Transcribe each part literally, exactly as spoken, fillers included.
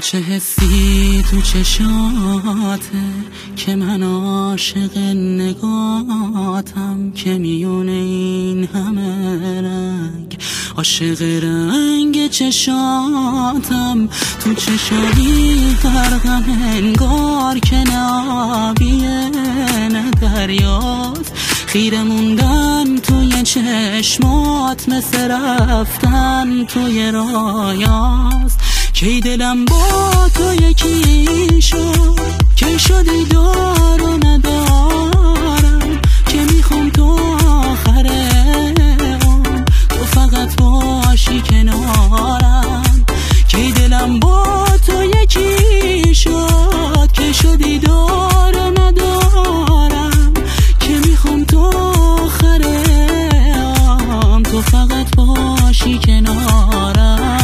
چه حسی تو چشاته که من عاشق نگاتم، که میونه این همه رنگ عاشق رنگ چشاتم. تو چشایی غرقم انگار که نابیه نه دریاست، خیره موندن توی چشمات مثل رفتن توی رایاست. کی دلم با تو یکی شد، کی شدی دارو ندارم، که میخوام تو آخر عمر تو فقط باشی کنارم. کی دلم با تو یکی شد، کی شدی دارو ندارم، که میخوام تو آخر عمر تو فقط باشی کنارم.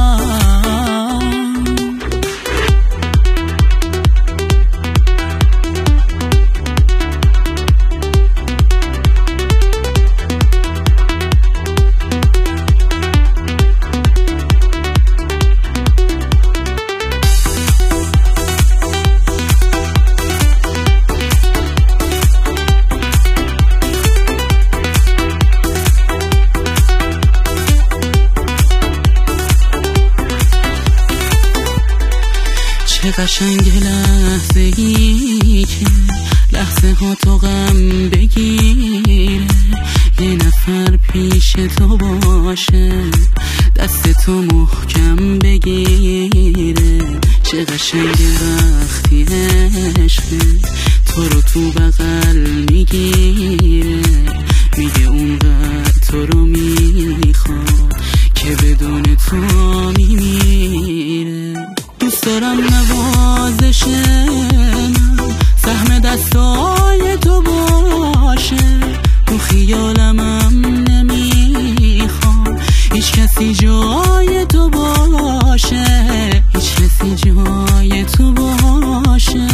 چه قشنگ لحظه ای که لحظه ها تو غم بگیره، یه نفر پیش تو باشه دست تو محکم بگیره. چه قشنگ وقتی عشقه تو رو تو بغل میگیره، میگه اونقدر تو رو میخواد که بدون تو میمیره. دوست دارم نوازش من سهم دستای تو باشه، تو خیالمم نمیخوام هیچ کسی جای تو باشه، هیچ کسی جای تو باشه.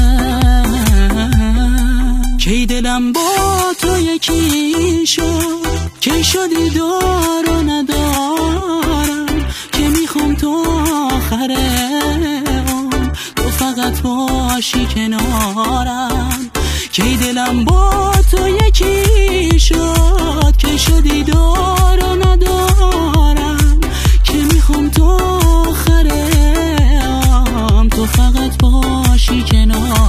کی دلم با تو یکی شد، کی شدی دارو ندارم، که میخوام تو آخر تو فقط باشی کنارم. کی دلم با تو یکی شد، که شدی دارو ندارم، که میخوام تو آخر تو فقط باشی کنارم.